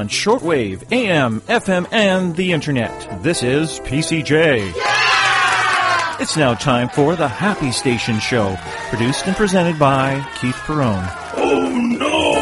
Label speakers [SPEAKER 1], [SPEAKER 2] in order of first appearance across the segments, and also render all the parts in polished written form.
[SPEAKER 1] on shortwave, AM, FM, and the internet. This is PCJ. Yeah! It's now time for the Happy Station Show, produced and presented by Keith Perrone.
[SPEAKER 2] Oh no!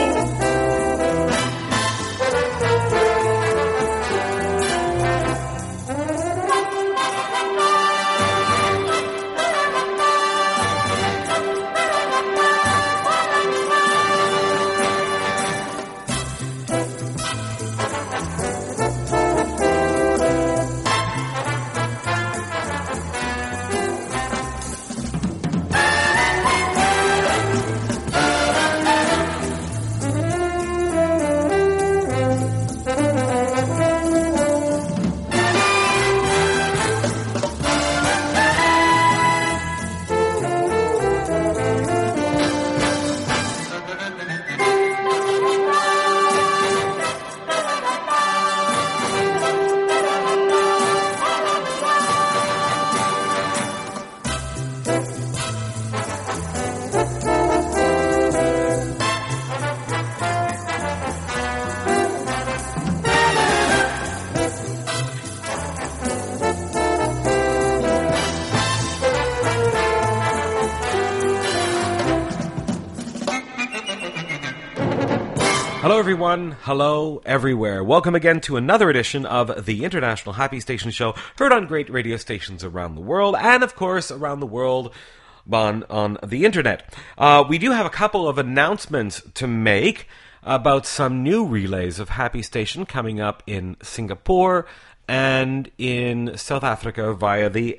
[SPEAKER 3] Hello everyone, hello everywhere. Welcome again to another edition of the International Happy Station Show, heard on great radio stations around the world, and of course around the world on the internet. We do have a couple of announcements to make about some new relays of Happy Station coming up in Singapore and in South Africa via the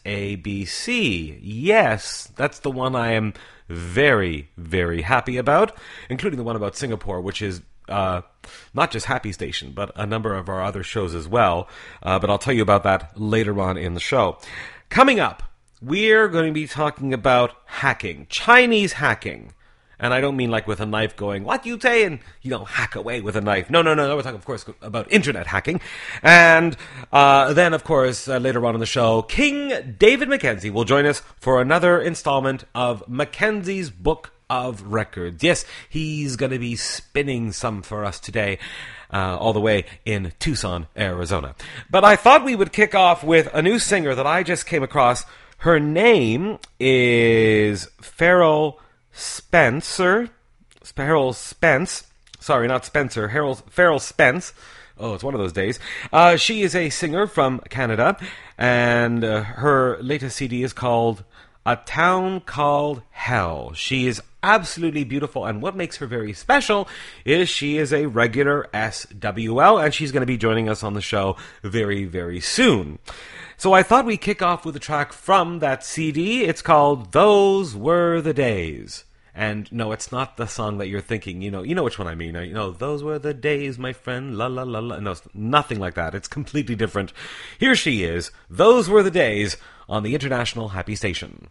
[SPEAKER 3] SABC. Yes, that's the one I am very, very happy about, including the one about Singapore, which is not just Happy Station, but a number of our other shows as well. But I'll tell you about that later on in the show. Coming up, we're going to be talking about hacking, Chinese hacking. And I don't mean like with a knife going, what you say, and, hack away with a knife. No. We're talking, of course, about internet hacking. And then, of course, later on in the show, King David Mackenzie will join us for another installment of Mackenzie's Book of Records. Yes, he's going to be spinning some for us today, all the way in Tucson, Arizona. But I thought we would kick off with a new singer that I just came across. Her name is Farrell Spence. Farrell Spence. Oh, it's one of those days. She is a singer from Canada, and her latest CD is called A Town Called Hell. She is absolutely beautiful, and what makes her very special is she is a regular SWL, and she's going to be joining us on the show very, very soon. So I thought we'd kick off with a track from that CD. It's called Those Were the Days. And no, it's not the song that you're thinking. You know which one I mean. Those were the days, my friend, la la la la. No, it's nothing like that. It's completely different. Here she is, Those Were the Days, on the International Happy Station.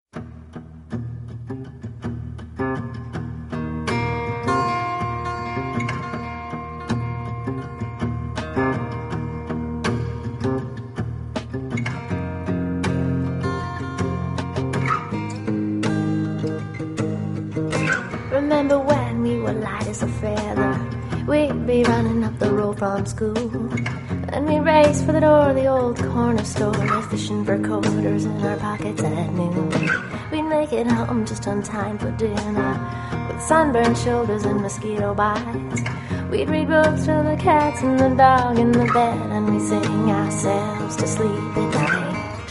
[SPEAKER 4] Remember when we were light as a feather? We'd be running up the road from school, and we'd race for the door of the old corner store, fishing for quarters in our pockets at noon. We'd make it home just on time for dinner, with sunburned shoulders and mosquito bites. We'd read books to the cats and the dog in the bed, and we'd sing ourselves to sleep at night.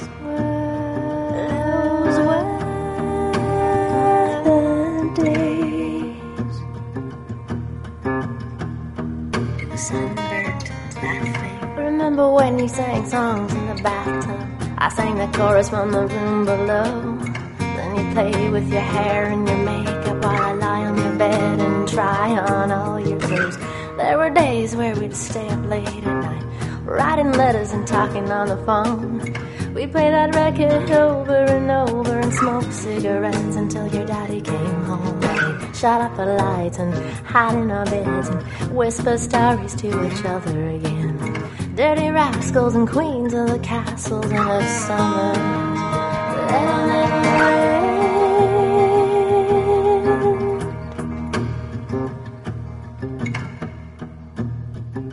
[SPEAKER 4] Those were the days. Sunburned, laughing. Remember when you sang songs in the bathtub? I sang the chorus from the room below. Then you play with your hair and your makeup while I lie on your bed and try on all your clothes. There were days where we'd stay up late at night, writing letters and talking on the phone. We'd play that record over and over and smoke cigarettes until your daddy came home. We'd shut up the lights and hide in our beds and whisper stories to each other again. Dirty rascals and queens of the castles in the summers. They'll never end.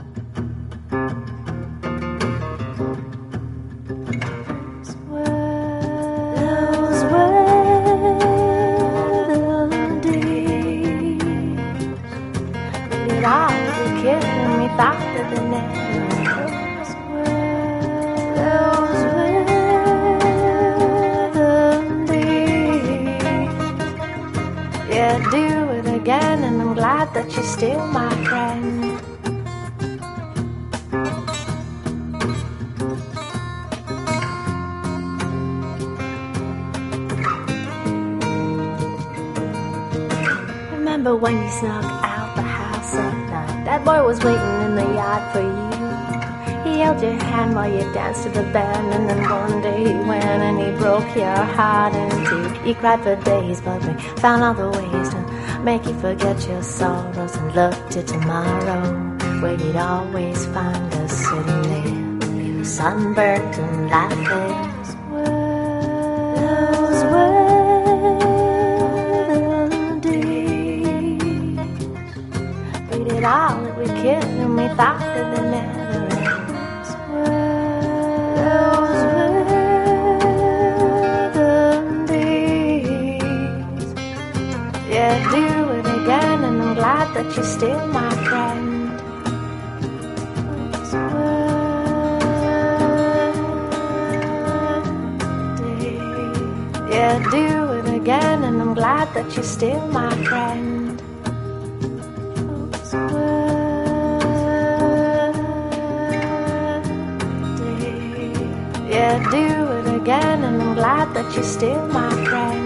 [SPEAKER 4] that you're still my friend. Remember when you snuck out the house at night? That boy was waiting in the yard for you. He held your hand while you danced to the band, and then one day he went and he broke your heart in two. You cried for days, but we found other ways to make you forget your sorrows and look to tomorrow, where you'd always find us sitting there. You were sunburnt and laughing. Those were the days. We did all that we could, and we thought that they never that you're still my friend. Those were days. Yeah, do it again, and I'm glad that you're still my friend. Those were days. Yeah, do it again, and I'm glad that you're still my friend.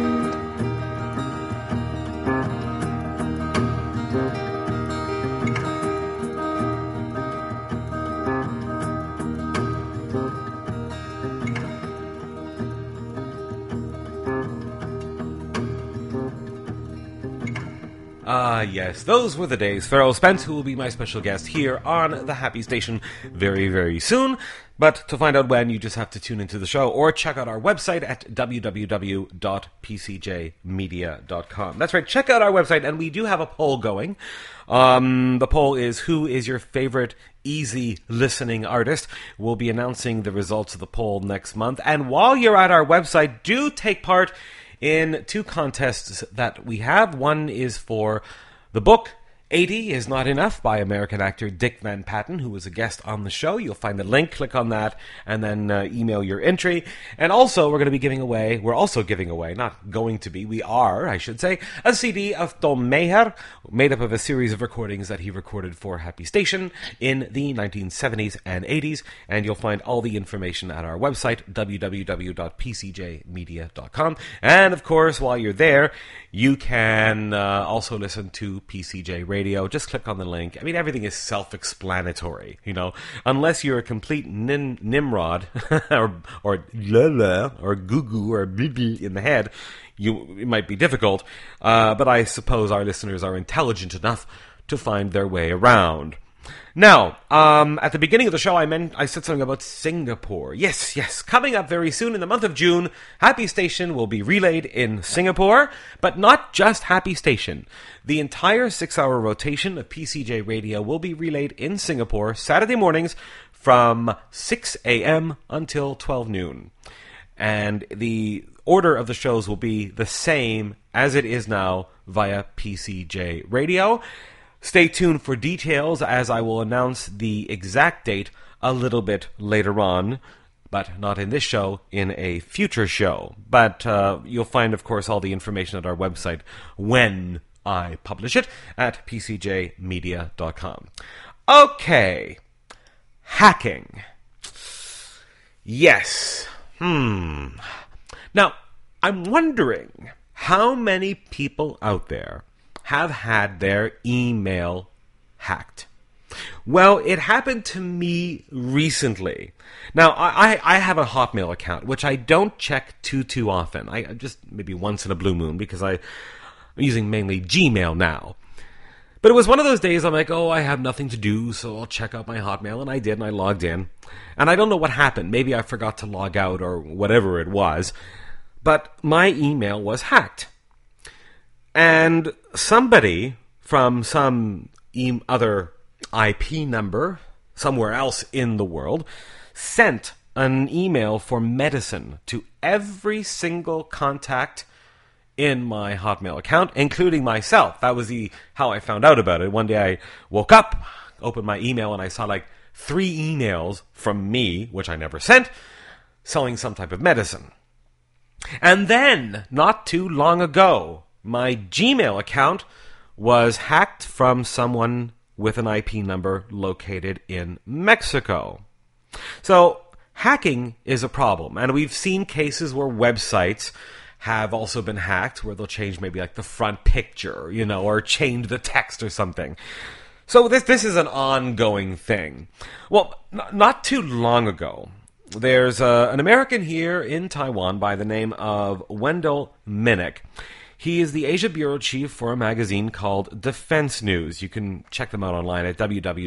[SPEAKER 3] Yes, those were the days. Pharoah Spence, who will be my special guest here on the Happy Station very, very soon. But to find out when, you just have to tune into the show or check out our website at www.pcjmedia.com. That's right, check out our website, and we do have a poll going. The poll is, who is your favorite easy listening artist? We'll be announcing the results of the poll next month. And while you're at our website, do take part in two contests that we have. One is for the book 80 is Not Enough by American actor Dick Van Patten, who was a guest on the show. You'll find the link, click on that, and then email your entry. And also, we're giving away, not going to be, we are, I should say, a CD of Tom Meyer, made up of a series of recordings that he recorded for Happy Station in the 1970s and 80s. And you'll find all the information at our website, www.pcjmedia.com. And of course, while you're there, you can also listen to PCJ Radio. Just click on the link. I mean, everything is self-explanatory, you know. Unless you're a complete Nimrod or la or goo or blee in the head, it might be difficult. But I suppose our listeners are intelligent enough to find their way around. Now, at the beginning of the show, I said something about Singapore. Yes, coming up very soon in the month of June, Happy Station will be relayed in Singapore, but not just Happy Station. The entire 6-hour rotation of PCJ Radio will be relayed in Singapore Saturday mornings from 6 a.m. until 12 noon. And the order of the shows will be the same as it is now via PCJ Radio. Stay tuned for details, as I will announce the exact date a little bit later on, but not in this show, in a future show. But you'll find, of course, all the information at our website when I publish it at pcjmedia.com. Okay, hacking. Yes. Now, I'm wondering how many people out there have had their email hacked. Well, it happened to me recently. Now, I have a Hotmail account, which I don't check too often. I just maybe once in a blue moon, because I'm using mainly Gmail now. But it was one of those days I'm like, I have nothing to do, so I'll check out my Hotmail, and I did, and I logged in. And I don't know what happened. Maybe I forgot to log out or whatever it was. But my email was hacked. And somebody from some other IP number somewhere else in the world sent an email for medicine to every single contact in my Hotmail account, including myself. That was how I found out about it. One day I woke up, opened my email, and I saw like 3 emails from me, which I never sent, selling some type of medicine. And then, not too long ago, my Gmail account was hacked from someone with an IP number located in Mexico. So, hacking is a problem, and we've seen cases where websites have also been hacked, where they'll change maybe like the front picture, or change the text or something. So this is an ongoing thing. Well, not too long ago, there's an American here in Taiwan by the name of Wendell Minnick. He is the Asia Bureau Chief for a magazine called Defense News. You can check them out online at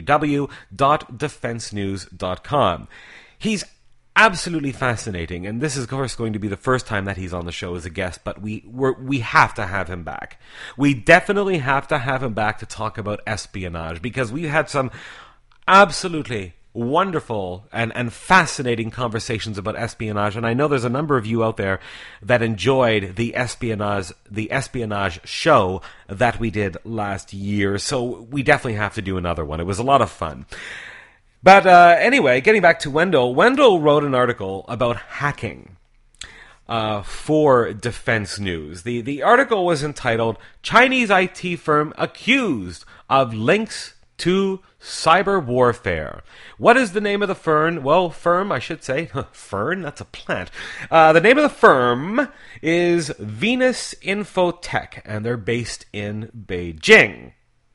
[SPEAKER 3] www.defensenews.com. He's absolutely fascinating, and this is, of course, going to be the first time that he's on the show as a guest, but we have to have him back. We definitely have to have him back to talk about espionage, because we've had some absolutely wonderful and fascinating conversations about espionage, and I know there's a number of you out there that enjoyed the espionage show that we did last year, so we definitely have to do another one. It was a lot of fun. But anyway, getting back to Wendell wrote an article about hacking for Defense News. The article was entitled, "Chinese IT Firm Accused of Links to Cyber Warfare." What is the name of the firm? Well, firm, I should say. Fern? That's a plant. The name of the firm is Venus Infotech, and they're based in Beijing.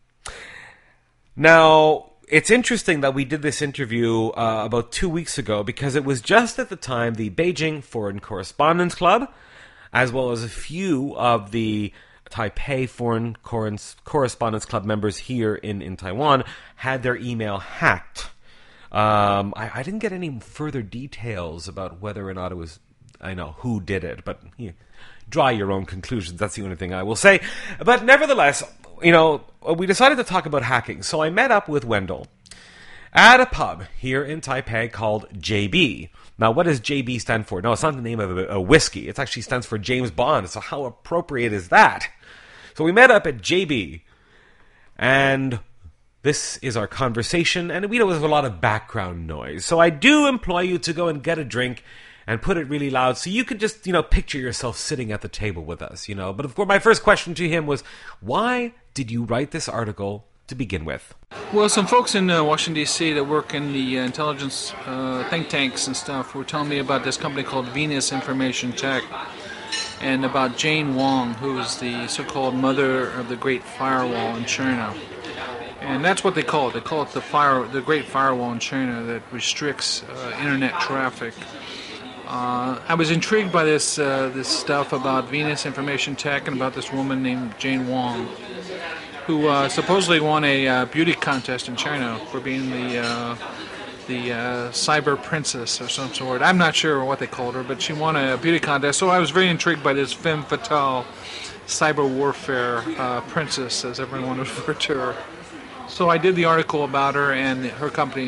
[SPEAKER 3] Now, it's interesting that we did this interview about 2 weeks ago, because it was just at the time the Beijing Foreign Correspondents Club, as well as a few of the Taipei Foreign Correspondents Club members here in Taiwan, had their email hacked. I didn't get any further details about whether or not it was, who did it, but draw your own conclusions. That's the only thing I will say. But nevertheless, we decided to talk about hacking. So I met up with Wendell at a pub here in Taipei called JB. Now, what does JB stand for? No, it's not the name of a whiskey. It actually stands for James Bond. So how appropriate is that? So we met up at JB, and this is our conversation, and there was a lot of background noise. So I do implore you to go and get a drink and put it really loud so you can just, picture yourself sitting at the table with us, But of course, my first question to him was, why did you write this article to begin with?
[SPEAKER 2] Well, some folks in Washington, D.C. that work in the intelligence think tanks and stuff were telling me about this company called Venus Information Tech, and about Jane Wang, who is the so-called mother of the Great Firewall in China. And that's what they call it. They call it the Great Firewall in China that restricts internet traffic. I was intrigued by this stuff about Venus Information Tech and about this woman named Jane Wang, who supposedly won a beauty contest in China for being the cyber princess or some sort. I'm not sure what they called her, but she won a beauty contest. So I was very intrigued by this femme fatale cyber warfare princess, as everyone referred to her. So I did the article about her and her company.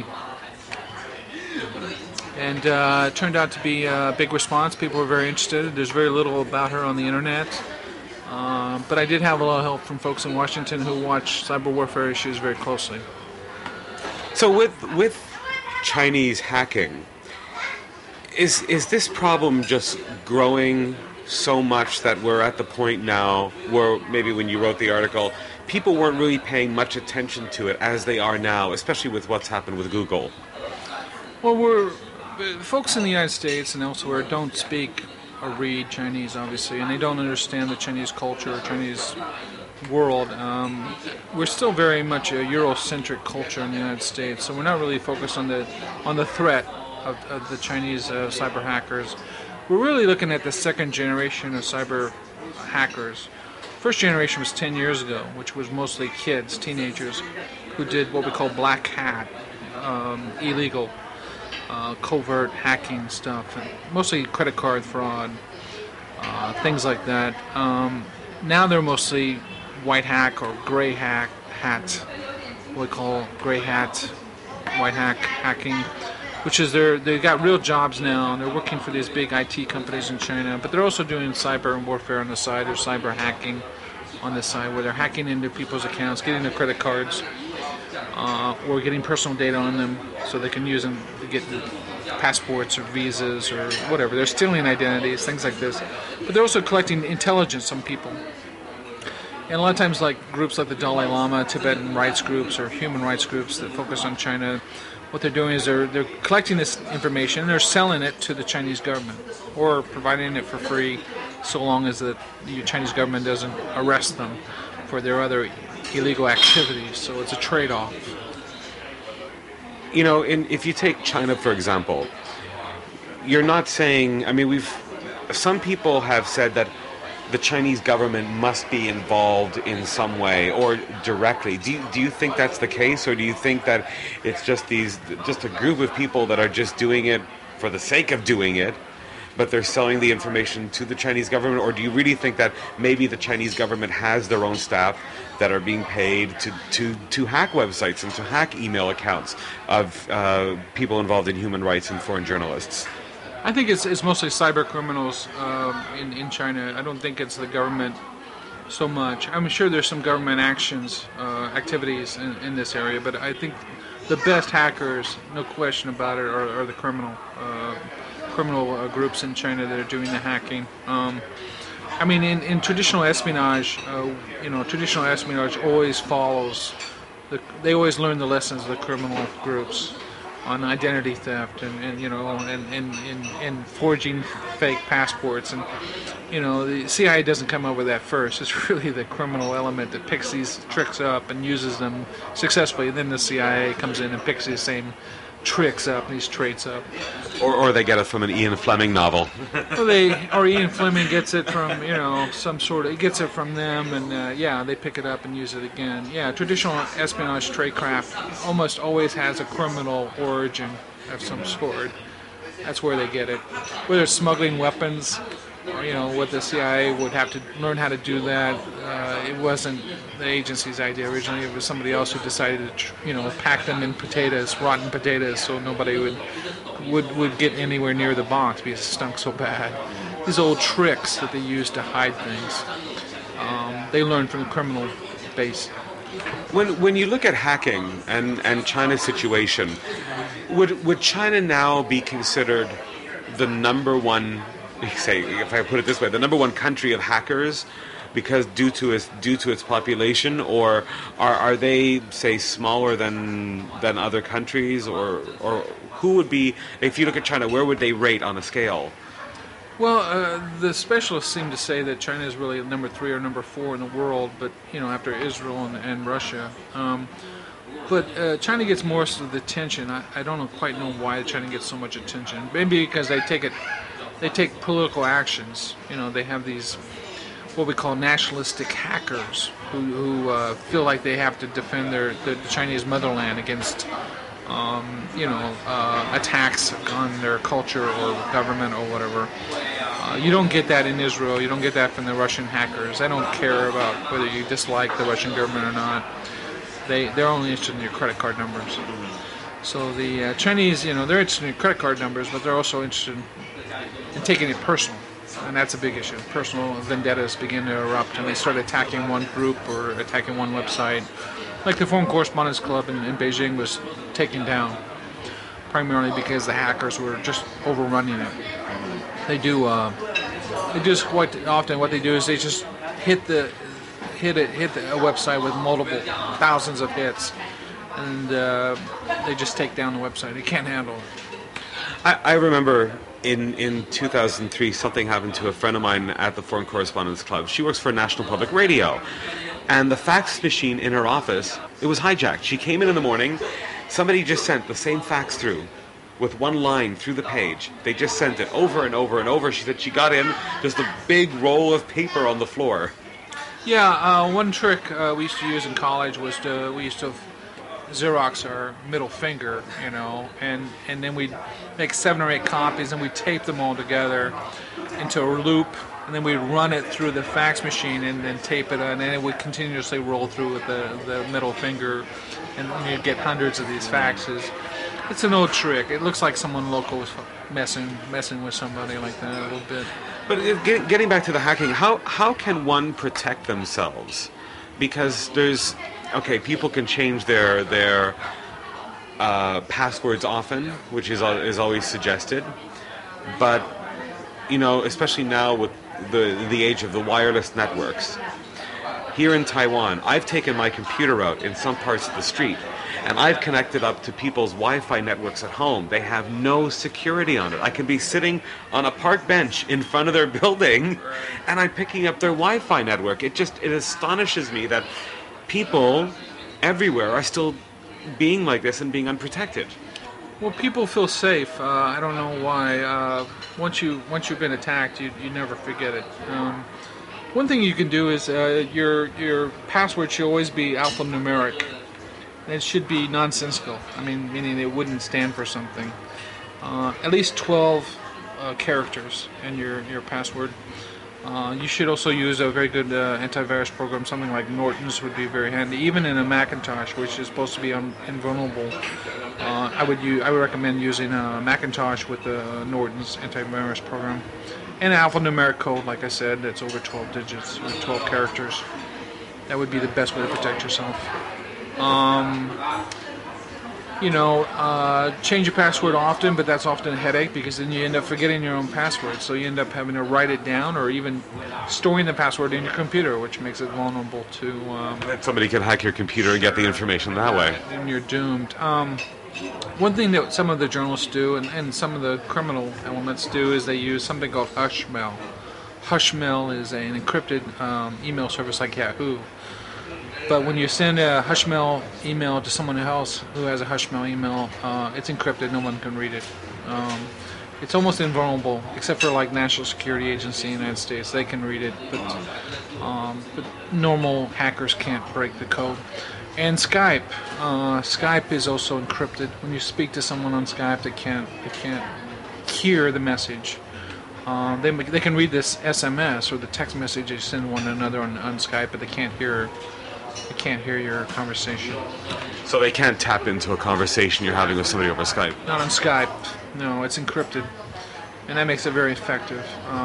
[SPEAKER 2] And it turned out to be a big response. People were very interested. There's very little about her on the internet. But I did have a lot of help from folks in Washington who watch cyber warfare issues very closely.
[SPEAKER 5] So with Chinese hacking, is this problem just growing so much that we're at the point now where maybe when you wrote the article, people weren't really paying much attention to it as they are now, especially with what's happened with Google?
[SPEAKER 2] Well, folks in the United States and elsewhere don't speak or read Chinese, obviously, and they don't understand the Chinese culture or Chinese world. We're still very much a Eurocentric culture in the United States, so we're not really focused on the threat of the Chinese cyber hackers. We're really looking at the second generation of cyber hackers. First generation was 10 years ago, which was mostly kids, teenagers, who did what we call black hat, illegal, covert hacking stuff, and mostly credit card fraud, things like that. Now they're mostly white hack or gray hat, what we call gray hat, white hacking, which is they got real jobs now, and they're working for these big IT companies in China, but they're also doing cyber warfare on the side, or cyber hacking on the side, where they're hacking into people's accounts, getting their credit cards, or getting personal data on them so they can use them to get passports or visas or whatever. They're stealing identities, things like this. But they're also collecting intelligence on people. And a lot of times, like groups like the Dalai Lama, Tibetan rights groups, or human rights groups that focus on China, what they're doing is they're collecting this information and they're selling it to the Chinese government or providing it for free, so long as the Chinese government doesn't arrest them for their other illegal activities. So it's a trade-off.
[SPEAKER 5] You know, if you take China, for example, you're not saying, I mean, some people have said that the Chinese government must be involved in some way or directly. Do you think that's the case, or do you think that it's just a group of people that are just doing it for the sake of doing it, but they're selling the information to the Chinese government? Or do you really think that maybe the Chinese government has their own staff that are being paid to hack websites and to hack email accounts of people involved in human rights and foreign journalists?
[SPEAKER 2] I think it's mostly cyber criminals in China. I don't think it's the government so much. I'm sure there's some government activities in this area, but I think the best hackers, no question about it, are the criminal groups in China that are doing the hacking. I mean, in traditional espionage, traditional espionage always follows. They always learn the lessons of the criminal groups on identity theft and forging fake passports, and the CIA doesn't come up with that first. It's really the criminal element that picks these tricks up and uses them successfully. And then the CIA comes in and picks these same tricks up, these traits up.
[SPEAKER 5] Or they get it from an Ian Fleming novel.
[SPEAKER 2] Or Ian Fleming gets it from he gets it from them, and they pick it up and use it again. Yeah, traditional espionage tradecraft almost always has a criminal origin of some sort. That's where they get it. Whether it's smuggling weapons, or what the CIA would have to learn how to do that. It wasn't the agency's idea originally. It was somebody else who decided to, pack them in potatoes, rotten potatoes, so nobody would get anywhere near the box because it stunk so bad. These old tricks that they use to hide things, they learned from the criminal base.
[SPEAKER 5] When you look at hacking and China's situation, would China now be considered the number one, say, if I put it this way, the number one country of hackers, because due to its population, or are they, say, smaller than other countries, or who would be, if you look at China, where would they rate on a scale?
[SPEAKER 2] Well, the specialists seem to say that China is really number 3 or number 4 in the world, but after Israel and Russia. But China gets most of the attention. I don't quite know why China gets so much attention. Maybe because they take political actions. They have these what we call nationalistic hackers who feel like they have to defend the Chinese motherland against attacks on their culture or government or whatever. You don't get that in Israel. You don't get that from the Russian hackers. They don't care about whether you dislike the Russian government or not. They're only interested in your credit card numbers. So the Chinese, they're interested in your credit card numbers, but they're also interested in taking it personal. And that's a big issue. Personal vendettas begin to erupt, and they start attacking one group or attacking one website. Like the Foreign Correspondents Club in Beijing was taken down, primarily because the hackers were just overrunning it. They just quite often what they do is they just hit a website with multiple thousands of hits, and they just take down the website. They can't handle it.
[SPEAKER 5] I remember in 2003 something happened to a friend of mine at the Foreign Correspondents Club. She works for National Public Radio, and the fax machine in her office, it was hijacked. She came in the morning, somebody just sent the same fax through with one line through the page. They just sent it over and over and over. She said she got in, just a big roll of paper on the floor.
[SPEAKER 2] Yeah, one trick we used to use in college was we used to Xerox our middle finger, and then we'd make 7 or 8 copies, and we'd tape them all together into a loop, and then we'd run it through the fax machine and then tape it, and then it would continuously roll through with the middle finger, and you'd get hundreds of these faxes. It's an old trick. It looks like someone local was messing with somebody like that a little bit.
[SPEAKER 5] But getting back to the hacking, how can one protect themselves? Because people can change their passwords often, which is always suggested. But especially now with the age of the wireless networks, here in Taiwan, I've taken my computer out in some parts of the street, and I've connected up to people's Wi-Fi networks at home. They have no security on it. I can be sitting on a park bench in front of their building, and I'm picking up their Wi-Fi network. It astonishes me that people everywhere are still being like this and being unprotected.
[SPEAKER 2] Well, people feel safe. I don't know why. Once you've been attacked, you never forget it. One thing you can do is your password should always be alphanumeric. It should be nonsensical. I mean, meaning it wouldn't stand for something. At least 12 characters in your password. You should also use a very good antivirus program. Something like Norton's would be very handy, even in a Macintosh, which is supposed to be invulnerable. I would recommend using a Macintosh with the Norton's antivirus program, and alphanumeric code. Like I said, that's over 12 digits or 12 characters. That would be the best way to protect yourself. Change your password often, but that's often a headache because then you end up forgetting your own password. So you end up having to write it down or even storing the password in your computer, which makes it vulnerable to...
[SPEAKER 5] That somebody can hack your computer and get the information that way.
[SPEAKER 2] And you're doomed. One thing that some of the journalists do and some of the criminal elements do is they use something called Hushmail. Hushmail is an encrypted email service like Yahoo. But when you send a Hushmail email to someone else who has a Hushmail email, it's encrypted. No one can read it. It's almost invulnerable, except for like National Security Agency in the United States. They can read it, but normal hackers can't break the code. And Skype. Skype is also encrypted. When you speak to someone on Skype, they can't hear the message. They can read this SMS or the text message you send one another on Skype, but they can't hear your conversation.
[SPEAKER 5] So they can't tap into a conversation you're having with somebody over Skype?
[SPEAKER 2] Not on Skype. No, it's encrypted. And that makes it very effective.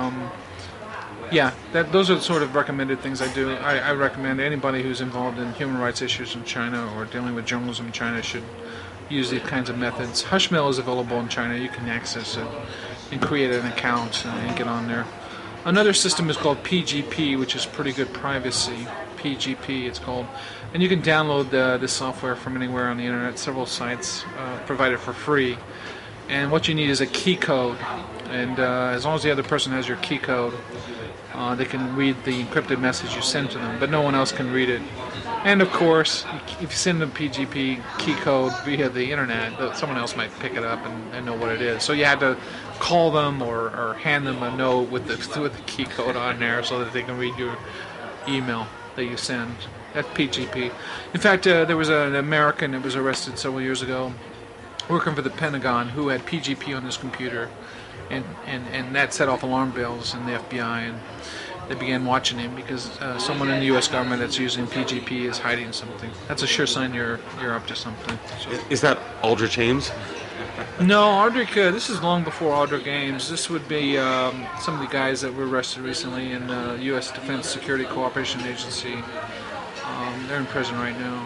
[SPEAKER 2] Those are the sort of recommended things I do. I recommend anybody who's involved in human rights issues in China or dealing with journalism in China should use these kinds of methods. Hushmail is available in China. You can access it and create an account and get on there. Another system is called PGP, which is pretty good privacy. PGP, it's called. And you can download this software from anywhere on the internet. Several sites provide it for free. And what you need is a key code. And as long as the other person has your key code, they can read the encrypted message you send to them, but no one else can read it. And of course, if you send them PGP key code via the internet, someone else might pick it up and know what it is. So you had to call them or hand them a note with the key code on there so that they can read your email that you send. That's PGP. In fact, there was an American that was arrested several years ago working for the Pentagon who had PGP on his computer, and that set off alarm bells in the FBI, and they began watching him because someone in the U.S. government that's using PGP is hiding something. That's a sure sign you're up to something. So.
[SPEAKER 5] Is that Aldrich Ames?
[SPEAKER 2] No, Aldrich, this is long before Aldrich Ames. This would be some of the guys that were arrested recently in the U.S. Defense Security Cooperation Agency. They're in prison right now.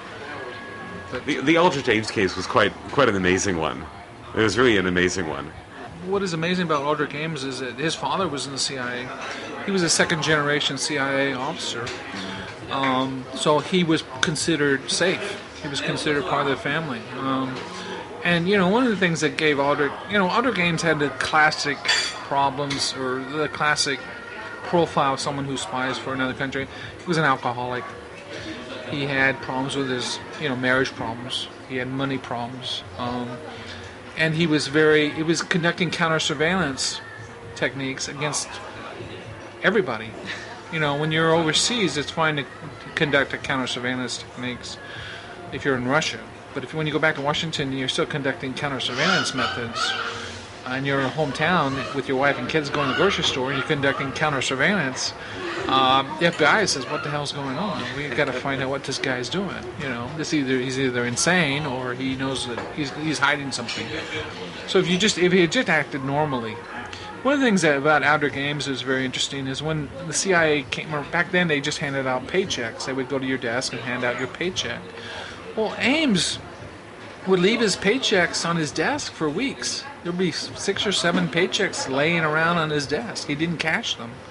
[SPEAKER 2] But
[SPEAKER 5] The Aldrich Ames case was quite an amazing one. It was really an amazing one.
[SPEAKER 2] What is amazing about Aldrich Ames is that his father was in the CIA. He was a second-generation CIA officer. So he was considered safe. He was considered part of the family. And, one of the things that gave Aldrich... Aldrich Ames had the classic problems, or the classic profile of someone who spies for another country. He was an alcoholic. He had problems with his, marriage problems. He had money problems. And he was conducting counter-surveillance techniques against everybody. When you're overseas, it's fine to conduct a counter-surveillance techniques if you're in Russia. But when you go back to Washington, you're still conducting counter-surveillance methods. And you're in a hometown with your wife and kids going to the grocery store, and you're conducting counter-surveillance. The FBI says, "What the hell's going on? We've got to find out what this guy's doing." He's either insane or he knows that he's hiding something. So if he had just acted normally. One of the things about Aldrich Ames is very interesting is when the CIA came back then, they just handed out paychecks. They would go to your desk and hand out your paycheck. Well, Ames would leave his paychecks on his desk for weeks. There'd be 6 or 7 paychecks laying around on his desk. He didn't cash them.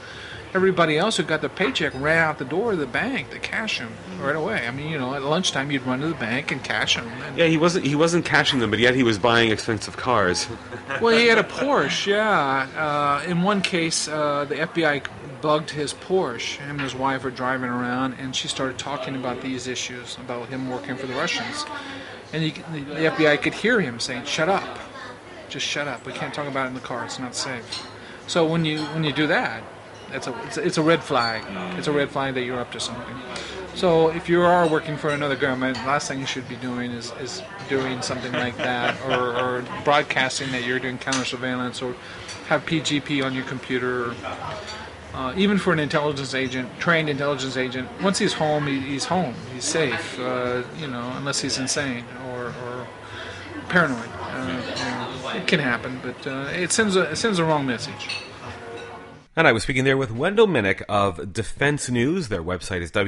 [SPEAKER 2] everybody else who got the paycheck ran out the door of the bank to cash them right away. I mean, at lunchtime you'd run to the bank and cash them.
[SPEAKER 5] Yeah, he wasn't cashing them, but yet he was buying expensive cars.
[SPEAKER 2] Well, he had a Porsche, yeah. In one case, the FBI bugged his Porsche. Him and his wife were driving around, and she started talking about these issues, about him working for the Russians. And the FBI could hear him saying, "Shut up. Just shut up. We can't talk about it in the car. It's not safe." So when you do that, it's a red flag. It's a red flag that you're up to something. So if you are working for another government, the last thing you should be doing is doing something like that, or broadcasting that you're doing counter surveillance, or have PGP on your computer. Even for an intelligence agent, trained intelligence agent, once he's home, he's home. He's safe, unless he's insane or paranoid. It can happen, but it sends the wrong message.
[SPEAKER 3] And I was speaking there with Wendell Minnick of Defense News. Their website is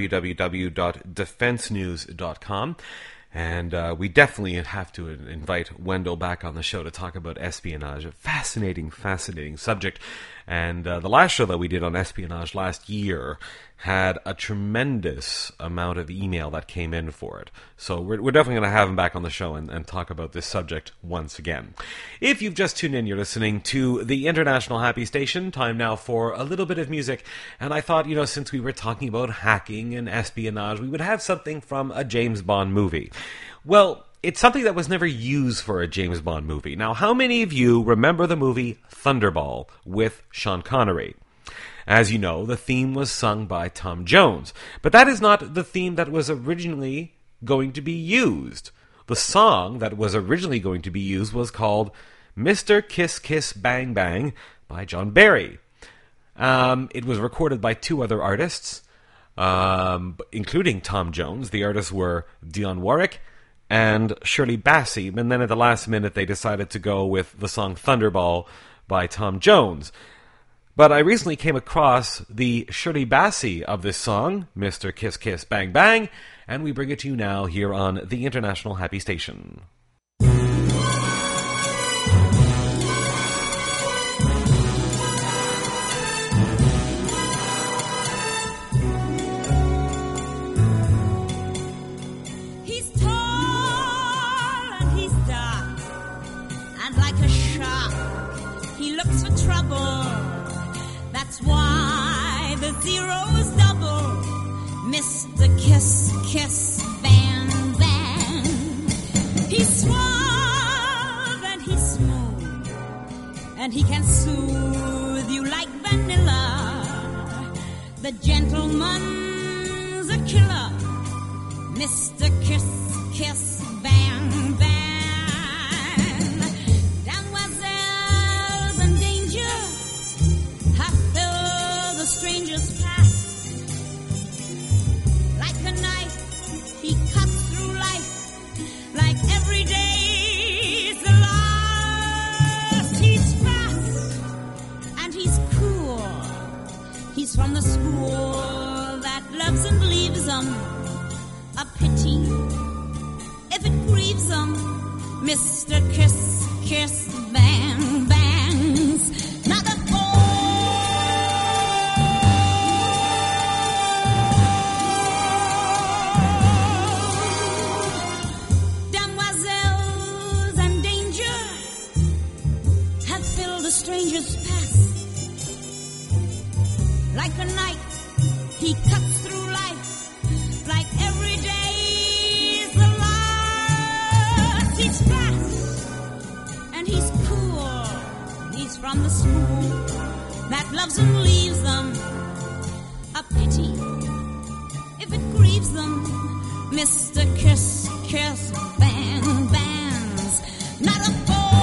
[SPEAKER 3] www.defensenews.com. And we definitely have to invite Wendell back on the show to talk about espionage. A fascinating subject. And the last show that we did on espionage last year had a tremendous amount of email that came in for it. So we're definitely going to have him back on the show and talk about this subject once again. If you've just tuned in, you're listening to the International Happy Station. Time now for a little bit of music. And I thought, since we were talking about hacking and espionage, we would have something from a James Bond movie. Well, it's something that was never used for a James Bond movie. Now, how many of you remember the movie Thunderball with Sean Connery? As you know, the theme was sung by Tom Jones. But that is not the theme that was originally going to be used. The song that was originally going to be used was called Mr. Kiss Kiss Bang Bang by John Barry. It was recorded by two other artists, including Tom Jones. The artists were Dionne Warwick and Shirley Bassey. And then at the last minute, they decided to go with the song Thunderball by Tom Jones. But I recently came across the Shirley Bassey of this song, Mr. Kiss Kiss Bang Bang, and we bring it to you now here on the International Happy Station.
[SPEAKER 6] He's tall and he's dark, and like a shark, he looks for trouble. That's why the zero's double. Mr. Kiss, Kiss, Bang, Bang. He's suave and he's smooth, and he can soothe you like vanilla. The gentleman's a killer. Mr. Kiss, Kiss, Bang, Bang. Damoiselles in danger have filled the stranger's path. Like a knife, he cuts through life. Like every day's the last. He's fast and he's cool. He's from the school that loves and leaves them. A pity if it grieves them. Mr. Kiss, Kiss, Bang, Bangs. Not a Damoiselles in danger have filled a stranger's path. Like a knife, he cuts through life. Like every day's the last. He's fast and he's cool. He's from the school that loves and leaves them. A pity if it grieves them. Mr. Kiss, Kiss, Bang, Bangs. Not a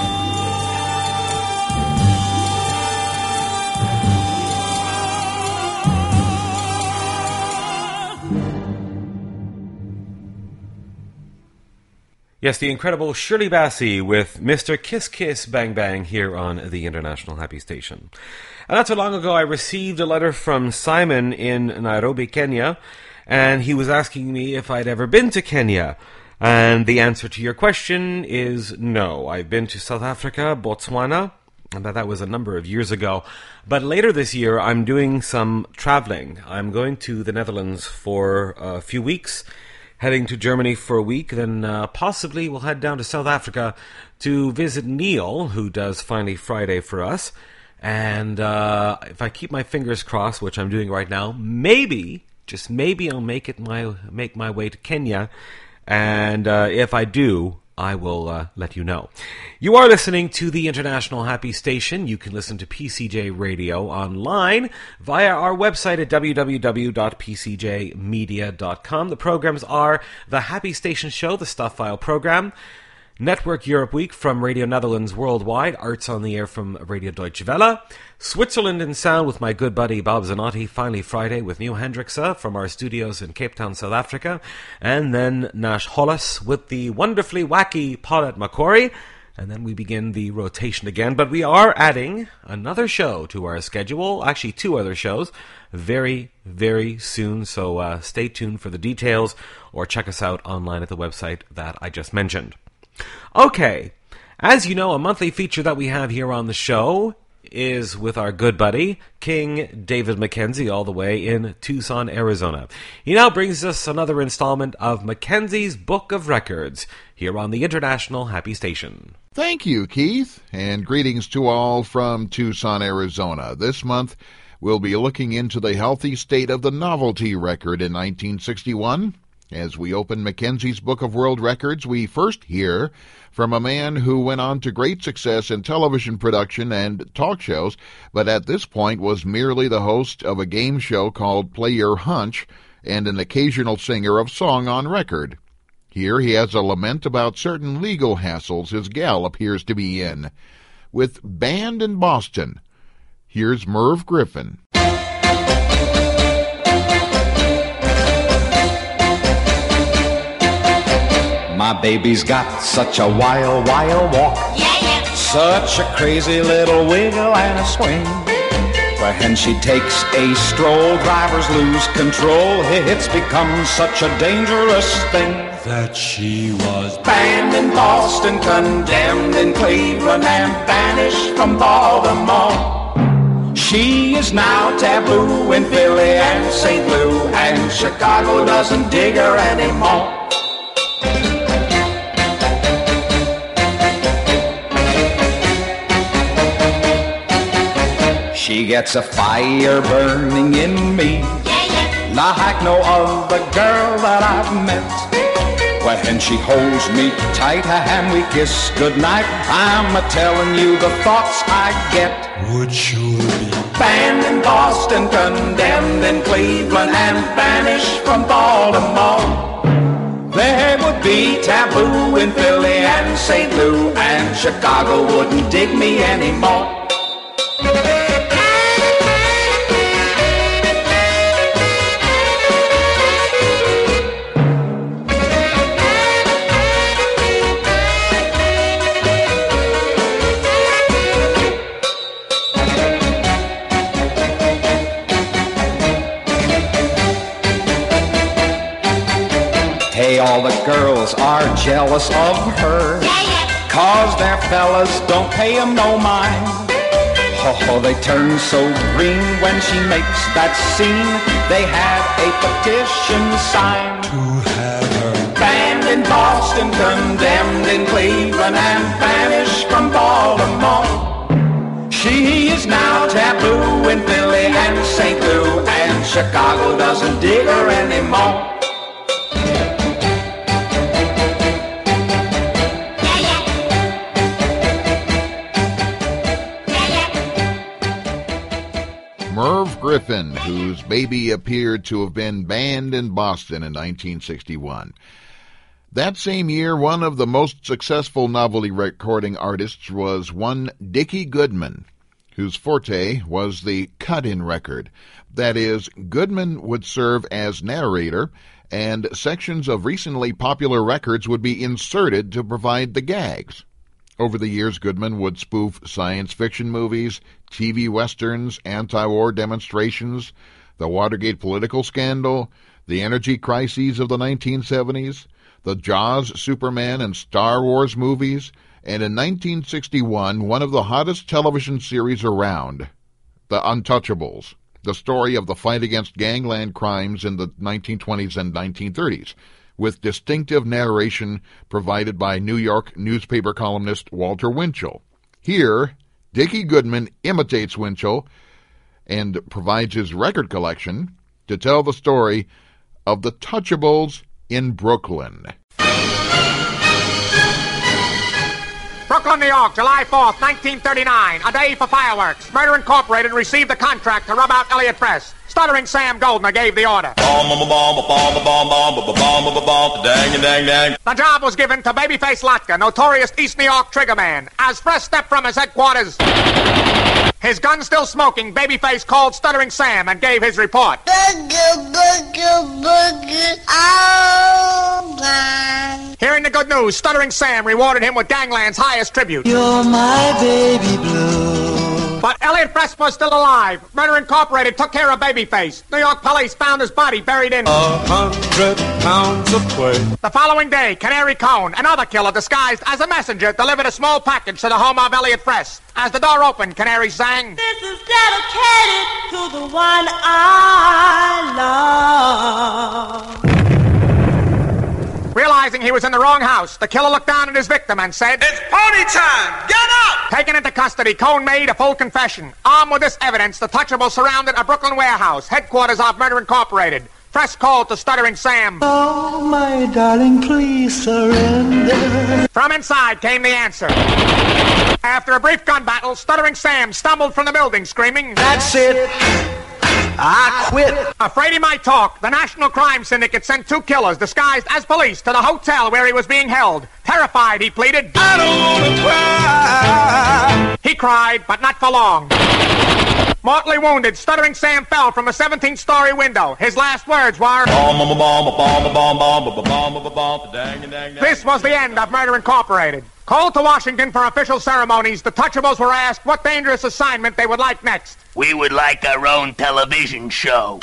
[SPEAKER 3] Yes, the incredible Shirley Bassey with Mr. Kiss Kiss Bang Bang here on the International Happy Station. And not so long ago, I received a letter from Simon in Nairobi, Kenya, and he was asking me if I'd ever been to Kenya. And the answer to your question is no. I've been to South Africa, Botswana, And that was a number of years ago. But later this year, I'm doing some traveling. I'm going to the Netherlands for a few weeks, heading to Germany for a week, then possibly we'll head down to South Africa to visit Neil, who does Finally Friday for us. And if I keep my fingers crossed, which I'm doing right now, maybe, just maybe, I'll make my way to Kenya. And if I do, I will let you know. You are listening to the International Happy Station. You can listen to PCJ Radio online via our website at www.pcjmedia.com. The programs are The Happy Station Show, the Stuff File program, Network Europe Week from Radio Netherlands Worldwide, Arts on the Air from Radio Deutsche Welle, Switzerland in Sound with my good buddy Bob Zanotti, Finally Friday with Neil Hendrickse from our studios in Cape Town, South Africa, and then Nash Hollis with the wonderfully wacky Paulette McCory, and then we begin the rotation again. But we are adding another show to our schedule, actually 2 other shows, very, very soon, so stay tuned for the details, or check us out online at the website that I just mentioned. Okay, as you know, a monthly feature that we have here on the show is with our good buddy, King David McKenzie, all the way in Tucson, Arizona. He now brings us another installment of Mackenzie's Book of Records here on the International Happy Station.
[SPEAKER 7] Thank you, Keith, and greetings to all from Tucson, Arizona. This month, we'll be looking into the healthy state of the novelty record in 1961. As we open Mackenzie's Book of World Records, we first hear from a man who went on to great success in television production and talk shows, but at this point was merely the host of a game show called Play Your Hunch and an occasional singer of song on record. Here he has a lament about certain legal hassles his gal appears to be in. With Band in Boston, here's Merv Griffin.
[SPEAKER 8] My baby's got such a wild, wild walk.
[SPEAKER 6] Yeah, yeah.
[SPEAKER 8] Such a crazy little wiggle and a swing. When she takes a stroll, drivers lose control. It's become such a dangerous thing
[SPEAKER 9] that she was
[SPEAKER 8] banned in Boston, condemned in Cleveland, and banished from Baltimore. She is now taboo in Philly and St. Louis, and Chicago doesn't dig her anymore. She gets a fire burning in me, like no other girl that I've met. When she holds me tight and we kiss goodnight, I'm a-telling you the thoughts I get.
[SPEAKER 9] would sure be
[SPEAKER 8] Banned in Boston, condemned in Cleveland, and banished from Baltimore. There would be taboo in Philly and St. Louis, and Chicago wouldn't dig me anymore. All the girls are jealous of her, cause their fellas don't pay them no mind. Oh, they turn so green when she makes that scene. They have a petition signed
[SPEAKER 9] to have her
[SPEAKER 8] banned in Boston, condemned in Cleveland, and banished from Baltimore. She is now taboo in Philly and St. Louis, and Chicago doesn't dig her anymore.
[SPEAKER 7] Merv Griffin, whose baby appeared to have been banned in Boston in 1961. That same year, one of the most successful novelty recording artists was one Dickie Goodman, whose forte was the cut-in record. That is, Goodman would serve as narrator, and sections of recently popular records would be inserted to provide the gags. Over the years, Goodman would spoof science fiction movies, TV westerns, anti-war demonstrations, the Watergate political scandal, the energy crises of the 1970s, the Jaws, Superman, and Star Wars movies, And in 1961, one of the hottest television series around, The Untouchables, the story of the fight against gangland crimes in the 1920s and 1930s, with distinctive narration provided by New York newspaper columnist Walter Winchell. Here, Dickie Goodman imitates Winchell and provides his record collection to tell the story of the Touchables in Brooklyn.
[SPEAKER 10] Brooklyn, New York, July 4th, 1939. A day for fireworks. Murder Incorporated received the contract to rub out Elliot Press. Stuttering Sam Goldner gave the order. The job was given to Babyface Latka, notorious East New York triggerman. As Press stepped from his headquarters, his gun still smoking, Babyface called Stuttering Sam and gave his report. Hearing the good news, Stuttering Sam rewarded him with Gangland's highest tribute.
[SPEAKER 11] You're my baby blue.
[SPEAKER 10] But Elliot Press was still alive. Murder Incorporated took care of Babyface. New York police found his body buried in
[SPEAKER 9] 100 pounds of clay.
[SPEAKER 10] The following day, Canary Cone, another killer disguised as a messenger, delivered a small package to the home of Elliot Press. As the door opened, Canary sang,
[SPEAKER 11] This is dedicated to the one I love.
[SPEAKER 10] Realizing he was in the wrong house, the killer looked down at his victim and said,
[SPEAKER 12] It's pony time! Get up!
[SPEAKER 10] Taken into custody, Cone made a full confession. Armed with this evidence, the Touchables surrounded a Brooklyn warehouse, headquarters of Murder Incorporated. Press called to Stuttering Sam.
[SPEAKER 11] Oh, my darling, please surrender.
[SPEAKER 10] From inside came the answer. After a brief gun battle, Stuttering Sam stumbled from the building, screaming,
[SPEAKER 11] That's it. I quit.
[SPEAKER 10] Afraid he might talk, the National Crime Syndicate sent two killers disguised as police to the hotel where he was being held. Terrified, he pleaded,
[SPEAKER 12] I don't want to cry.
[SPEAKER 10] He cried, but not for long. Mortally wounded, Stuttering Sam fell from a 17-story window. His last words were, This was the end of Murder Incorporated. Called to Washington for official ceremonies, the Touchables were asked what dangerous assignment they would like next.
[SPEAKER 13] We would like our own television show.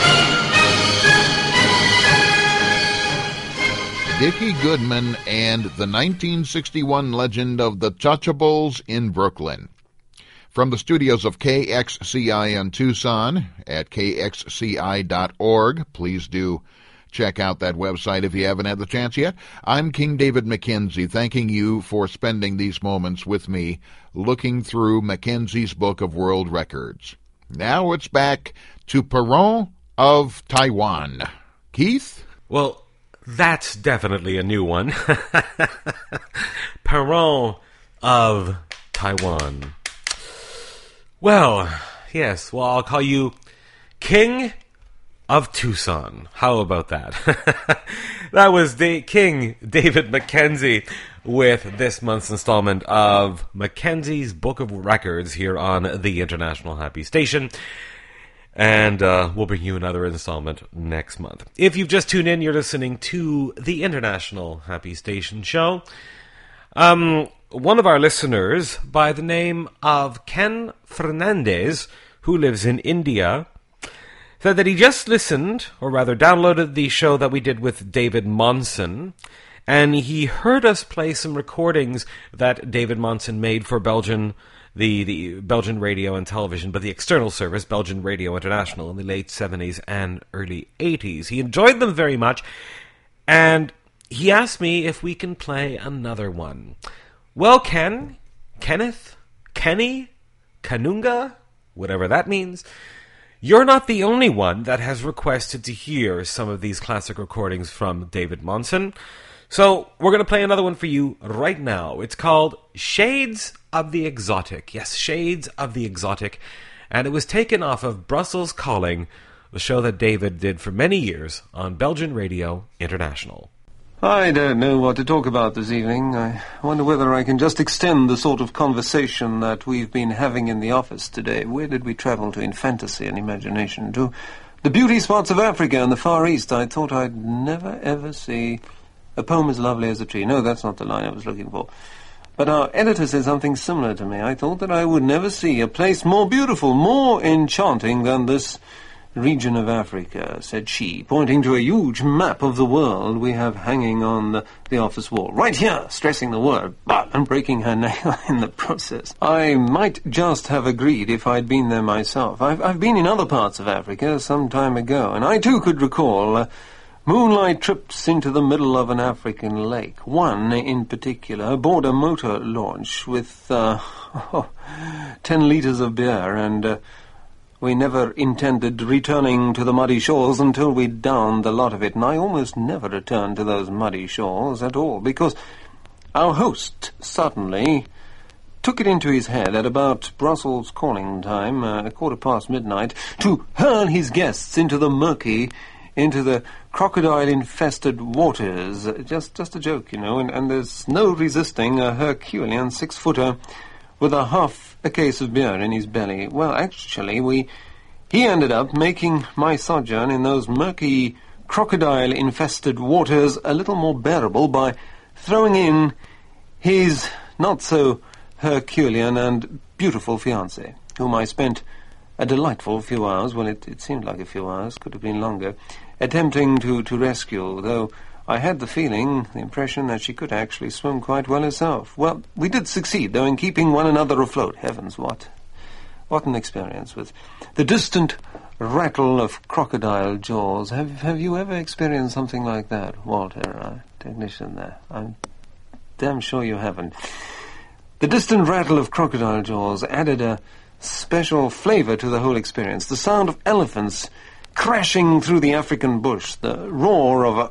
[SPEAKER 7] Dickie Goodman and the 1961 legend of the Touchables in Brooklyn. From the studios of KXCI in Tucson at kxci.org, please do check out that website if you haven't had the chance yet. I'm King David McKenzie, thanking you for spending these moments with me looking through Mackenzie's Book of World Records. Now it's back to Perron of Taiwan. Keith?
[SPEAKER 3] Well, that's definitely a new one. Perron of Taiwan. Well, yes, well, I'll call you King of Tucson. How about that? That was King David McKenzie with this month's installment of Mackenzie's Book of Records here on the International Happy Station. And we'll bring you another installment next month. If you've just tuned in, you're listening to the International Happy Station show. One of our listeners by the name of Ken Fernandez, who lives in India, said that he just listened, or rather downloaded the show that we did with David Monson, and he heard us play some recordings that David Monson made for Belgian, the Belgian radio and television, but the external service, Belgian Radio International, in the late 70s and early 80s. He enjoyed them very much, and he asked me if we can play another one. Well, Kenneth, Kenny, Kanunga, whatever that means, you're not the only one that has requested to hear some of these classic recordings from David Monson. So we're going to play another one for you right now. It's called Shades of the Exotic. Yes, Shades of the Exotic. And it was taken off of Brussels Calling, the show that David did for many years on Belgian Radio International.
[SPEAKER 14] I don't know what to talk about this evening. I wonder whether I can just extend the sort of conversation that we've been having in the office today. Where did we travel to in fantasy and imagination? To the beauty spots of Africa and the Far East. I thought I'd never ever see a poem as lovely as a tree. No, that's not the line I was looking for. But our editor said something similar to me. I thought that I would never see a place more beautiful, more enchanting than this region of Africa," said she, pointing to a huge map of the world we have hanging on the office wall. "Right here," stressing the word, but and breaking her nail in the process. I might just have agreed if I'd been there myself. I've been in other parts of Africa some time ago, and I too could recall moonlight trips into the middle of an African lake. One, in particular, aboard a motor launch with 10 litres of beer, and we never intended returning to the muddy shores until we'd downed the lot of it, and I almost never returned to those muddy shores at all, because our host suddenly took it into his head at about Brussels calling time, midnight, to hurl his guests into the crocodile-infested waters. Just a joke, you know, and there's no resisting a Herculean 6-footer with half a case of beer in his belly. Well, actually, he ended up making my sojourn in those murky, crocodile-infested waters a little more bearable by throwing in his not-so-Herculean and beautiful fiancée, whom I spent a delightful few hours, well, it seemed like a few hours, could have been longer, attempting to rescue, though I had the impression that she could actually swim quite well herself. Well, we did succeed, though, in keeping one another afloat. Heavens, what an experience, with the distant rattle of crocodile jaws. Have you ever experienced something like that, Walter, our technician there? I'm damn sure you haven't. The distant rattle of crocodile jaws added a special flavour to the whole experience. The sound of elephants crashing through the African bush, the roar of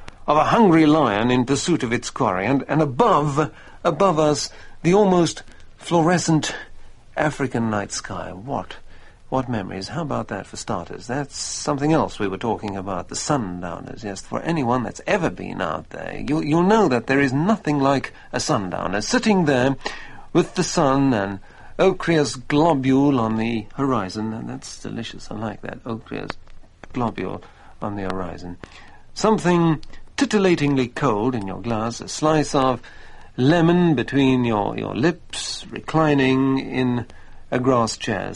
[SPEAKER 14] a hungry lion in pursuit of its quarry, and above us, the almost fluorescent African night sky. What memories? How about that for starters? That's something else we were talking about, the sundowners. Yes, for anyone that's ever been out there, you'll know that there is nothing like a sundowner, sitting there with the sun and ochreous globule on the horizon, and that's delicious. I like that, ochreous globule on the horizon. Something titillatingly cold in your glass, a slice of lemon between your lips, reclining in a grass chair,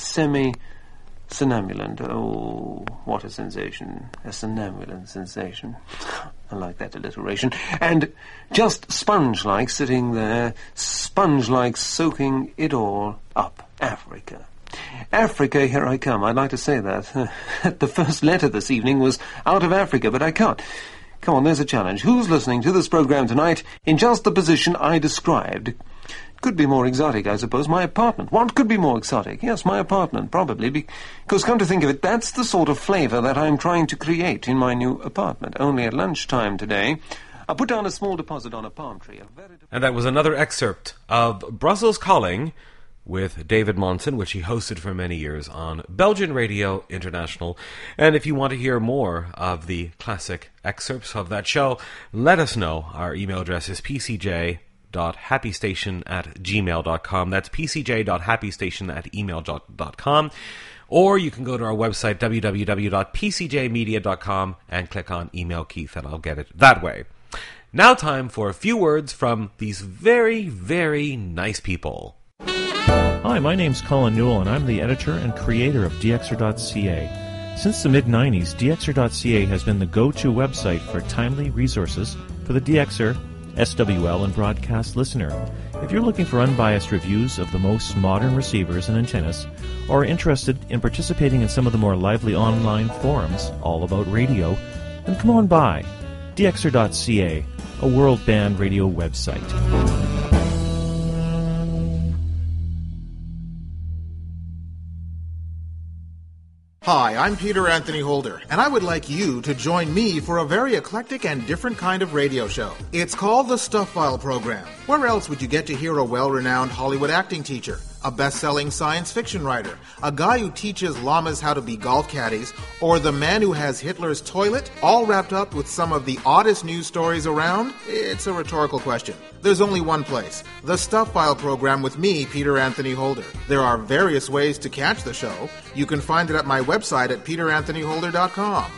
[SPEAKER 14] semi-somnambulant. Oh, what a sensation, a somnambulant sensation. I like that alliteration. And just sponge-like sitting there, sponge-like soaking it all up. Africa. Africa, here I come. I'd like to say that. The first letter this evening was out of Africa, but I can't. Come on, there's a challenge. Who's listening to this program tonight in just the position I described? Could be more exotic, I suppose. My apartment. What could be more exotic? Yes, my apartment, probably, because come to think of it, that's the sort of flavour that I'm trying to create in my new apartment. Only at lunchtime today, I put down a small deposit on a palm tree.
[SPEAKER 3] And that was another excerpt of Brussels Calling with David Monson, which he hosted for many years on Belgian Radio International. And if you want to hear more of the classic excerpts of that show, let us know. Our email address is pcj.happystation@gmail.com. That's pcj.happystation@email.com. Or you can go to our website, www.pcjmedia.com, and click on Email Keith, and I'll get it that way. Now time for a few words from these very, very nice people.
[SPEAKER 1] Hi, my name's Colin Newell, and I'm the editor and creator of DXer.ca. Since the mid-90s, DXer.ca has been the go-to website for timely resources for the DXer, SWL, and broadcast listener. If you're looking for unbiased reviews of the most modern receivers and antennas, or are interested in participating in some of the more lively online forums all about radio, then come on by. DXer.ca, a world band radio website.
[SPEAKER 15] Hi, I'm Peter Anthony Holder, and I would like you to join me for a very eclectic and different kind of radio show. It's called the Stuff File Program. Where else would you get to hear a well-renowned Hollywood acting teacher, a best-selling science fiction writer, a guy who teaches llamas how to be golf caddies, or the man who has Hitler's toilet, all wrapped up with some of the oddest news stories around? It's a rhetorical question. There's only one place, the Stuff File Program with me, Peter Anthony Holder. There are various ways to catch the show. You can find it at my website at peteranthonyholder.com.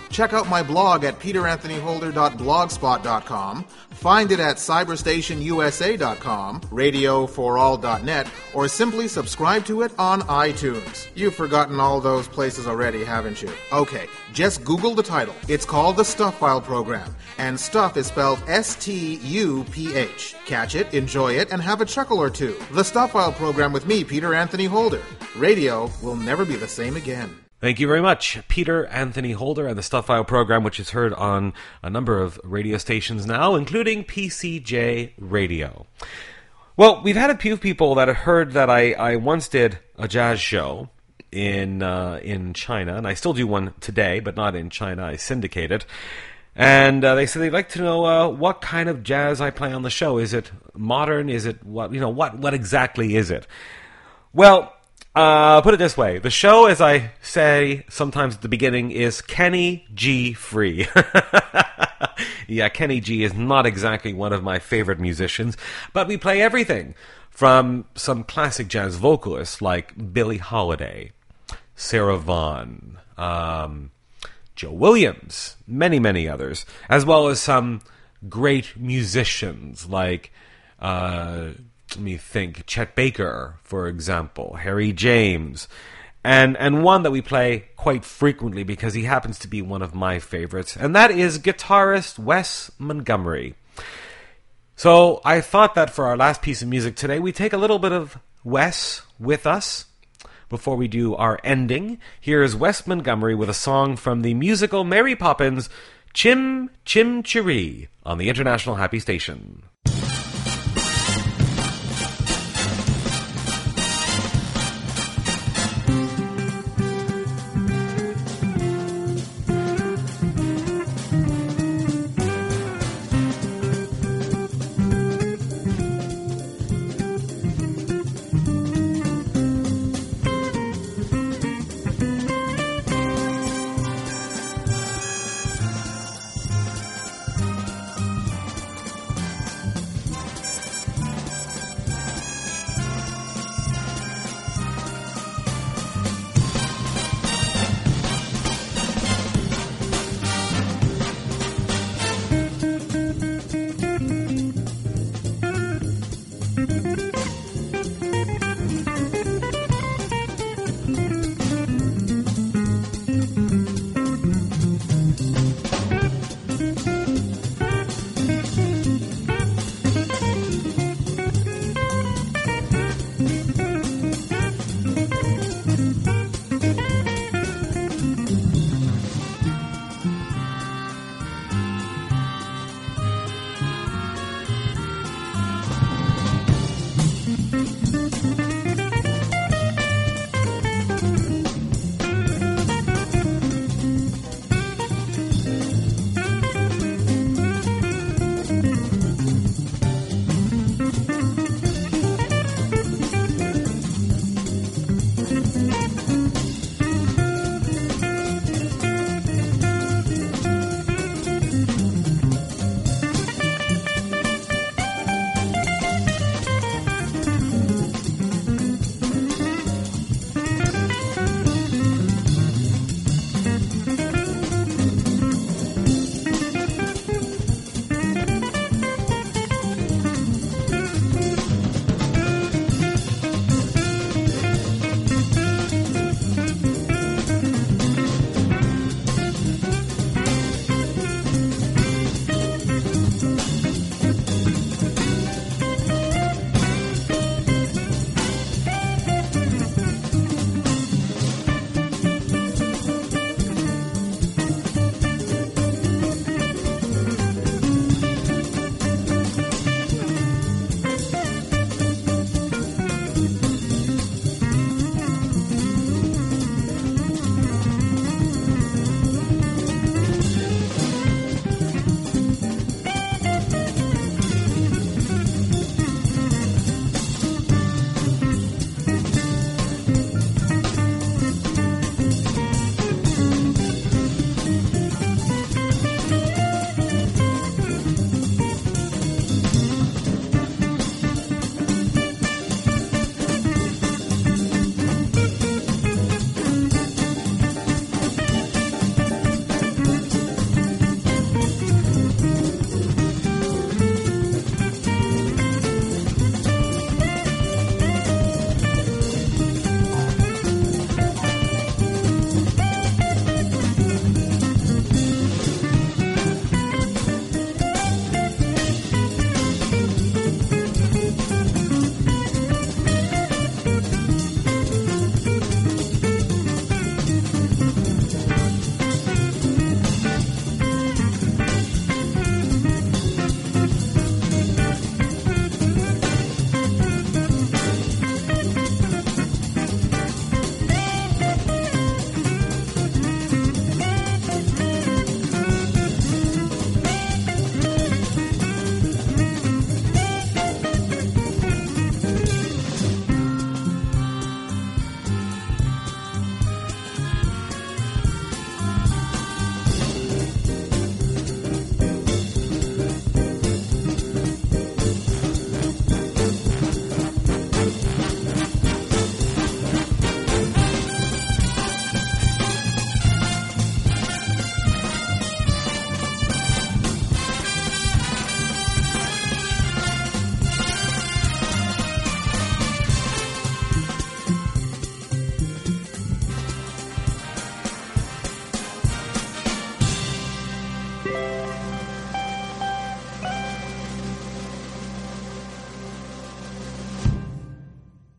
[SPEAKER 15] Check out my blog at peteranthonyholder.blogspot.com, find it at cyberstationusa.com, radioforall.net, or simply subscribe to it on iTunes. You've forgotten all those places already, haven't you? Okay, just Google the title. It's called The Stuff File Program, and stuff is spelled S-T-U-P-H. Catch it, enjoy it, and have a chuckle or two. The Stuff File Program with me, Peter Anthony Holder. Radio will never be the same again.
[SPEAKER 3] Thank you very much, Peter Anthony Holder, and the Stuff File program, which is heard on a number of radio stations now, including PCJ Radio. Well, we've had a few people that have heard that I once did a jazz show in China, and I still do one today, but not in China. I syndicate it. And they said they'd like to know what kind of jazz I play on the show. Is it modern? Is it what exactly is it? Well, put it this way. The show, as I say sometimes at the beginning, is Kenny G free. Yeah, Kenny G is not exactly one of my favorite musicians, but we play everything from some classic jazz vocalists like Billie Holiday, Sarah Vaughan, Joe Williams, many, many others, as well as some great musicians like let me think, Chet Baker, for example, Harry James, and one that we play quite frequently because he happens to be one of my favorites, and that is guitarist Wes Montgomery. So I thought that for our last piece of music today, we take a little bit of Wes with us before we do our ending. Here is Wes Montgomery with a song from the musical Mary Poppins, Chim Chim Cheree, on the International Happy Station.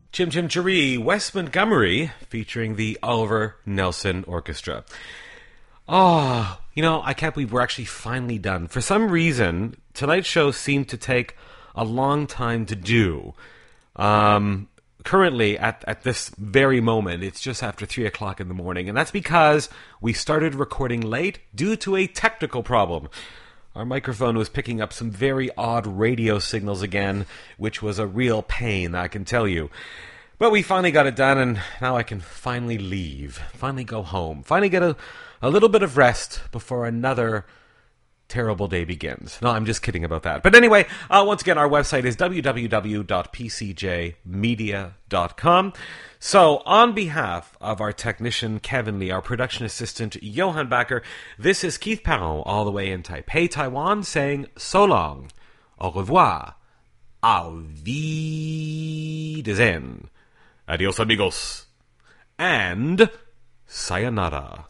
[SPEAKER 3] Chim Chim Cheree, Wes Montgomery, featuring the Oliver Nelson Orchestra. Oh, I can't believe we're actually finally done. For some reason, tonight's show seemed to take a long time to do. Currently, at this very moment, it's just after 3 o'clock in the morning, and that's because we started recording late due to a technical problem. Our microphone was picking up some very odd radio signals again, which was a real pain, I can tell you. But we finally got it done, and now I can finally leave, finally go home, finally get a little bit of rest before another terrible day begins. No, I'm just kidding about that. But anyway, once again, our website is www.pcjmedia.com. So, on behalf of our technician, Kevin Lee, our production assistant, Johan Backer, this is Keith Perron, all the way in Taipei, Taiwan, saying so long, au revoir, auf Wiedersehen, adios amigos, and sayonara.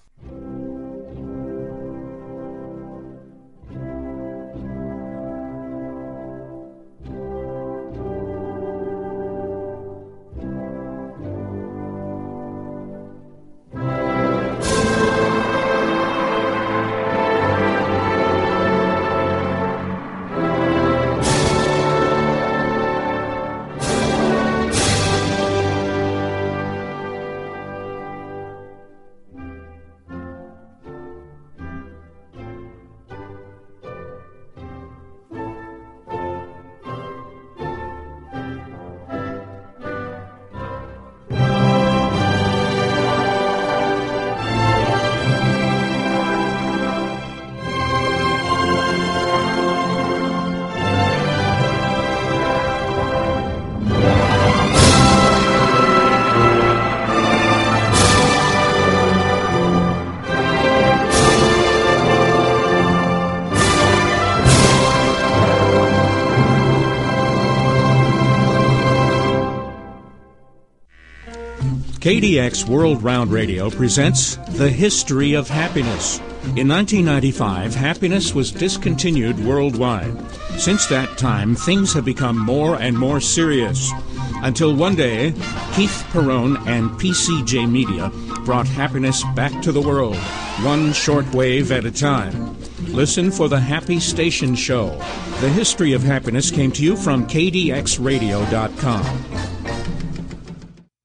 [SPEAKER 16] KDX World Round Radio presents The History of Happiness. In 1995, happiness was discontinued worldwide. Since that time, things have become more and more serious. Until one day, Keith Perron and PCJ Media brought happiness back to the world, one shortwave at a time. Listen for the Happy Station Show. The History of Happiness came to you from KDXRadio.com.